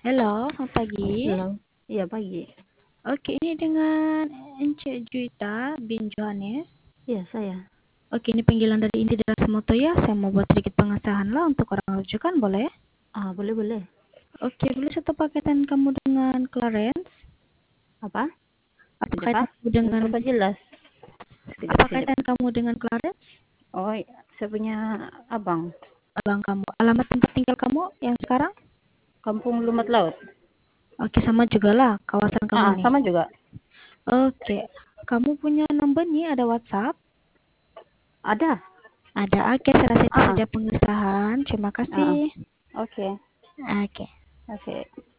Halo, selamat pagi. Halo, iya pagi. Oke, ini dengan Ence Juwita bin Johannes. Iya saya. Oke, ini panggilan dari Inti Deras Moto ya. Saya mau buat sedikit pengesahan lah untuk orang rujukan, boleh? Boleh boleh. Oke, boleh satu paketan kamu dengan Clarence? Apa? Apa Tidak kaitan Pak? kamu dengan Tidak Pak jelas. Tidak apa bisa kaitan kamu dengan Clarence? Oh, saya punya abang. Abang kamu. Alamat tempat tinggal kamu yang sekarang? Kampung Lumat Laut. Oke, sama juga lah kawasan kamu nih. Sama juga. Oke, kamu punya nomor nih, ada WhatsApp? Ada. Ada. Oke, saya rasa itu Ah, saja pengesahan. Terima ah, ah. kasih. Oke, Oke. oke.